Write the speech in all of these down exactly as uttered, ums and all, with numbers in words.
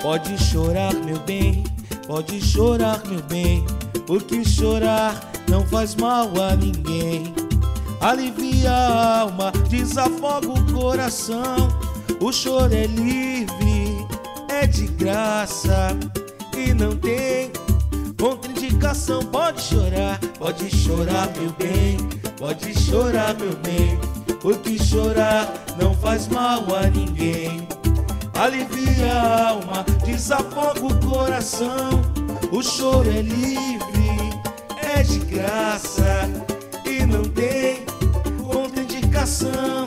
Pode chorar, meu bem, pode chorar, meu bem, porque chorar não faz mal a ninguém. Alivia a alma, desafoga o coração. O choro é livre, é de graça e não tem contraindicação. Pode chorar, pode chorar, meu bem, pode chorar, meu bem, porque chorar não faz mal a ninguém. Alivia a alma, desafoga o coração. O choro é livre, é de graça e não tem contraindicação.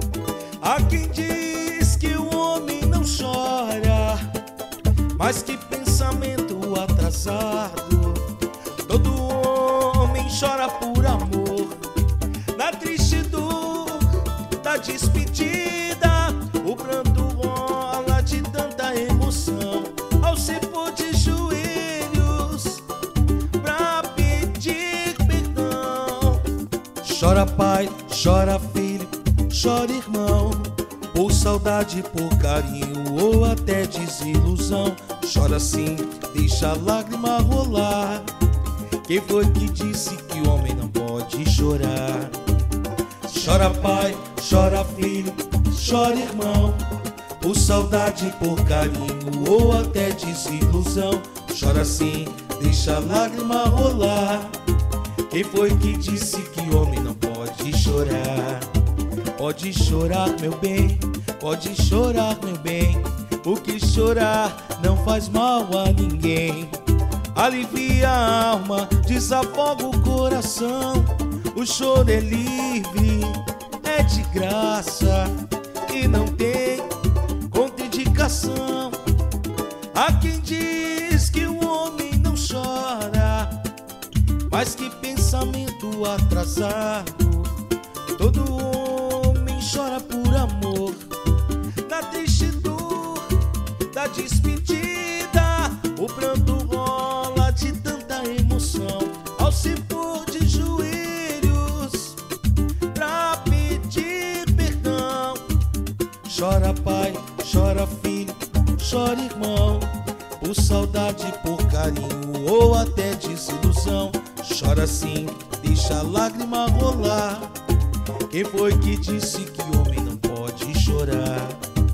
Há quem diz que o homem não chora, mas que pensamento atrasado. Todo homem chora por amor, na triste dor da despedida. O pranto rola de tanta emoção, ao se pôr de joelhos pra pedir perdão. Chora pai, chora filho, chora irmão, por saudade, por carinho ou até desilusão. Chora sim, deixa a lágrima rolar. Quem foi que disse que o homem não pode chorar? Chora pai, chora filho, chora irmão, por saudade, por carinho ou até desilusão. Chora sim, deixa a lágrima rolar. Quem foi que disse que o homem não pode chorar? Pode chorar, meu bem, pode chorar, meu bem, porque chorar não faz mal a ninguém. Alivia a alma, desafoga o coração. O choro é livre, é de graça e não tem contraindicação. Há quem diz que o homem não chora, mas que pensamento atrasado. Todo homem chora por amor, na triste dor da despedida. O pranto rola de tanta emoção, ao se pôr de joelhos pra pedir perdão. Chora pai, chora filho, chora irmão, por saudade, por carinho ou até desilusão. Chora sim, deixa a lágrima rolar. Quem foi que disse que o homem não pode chorar?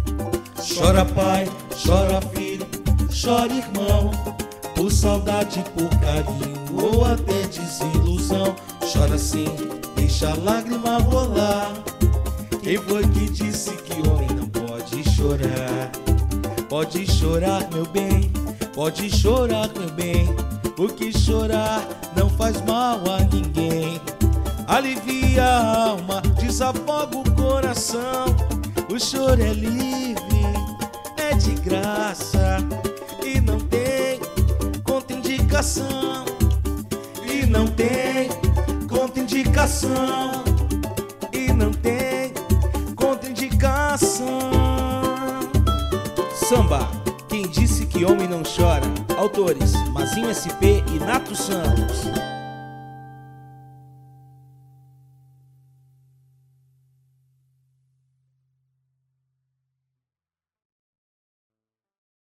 Chora pai, chora filho, chora irmão, por saudade, por carinho ou até desilusão. Chora sim, deixa a lágrima rolar. Quem foi que disse que o homem não pode chorar? Pode chorar, meu bem, pode chorar, meu bem, porque chorar não faz mal a ninguém. Alivia a alma, desafoga o coração. O choro é livre, é de graça e não tem contraindicação. E não tem contraindicação. E não tem contraindicação. Samba, quem disse que homem não chora? Autores: Mazinho S P e Nato Santos.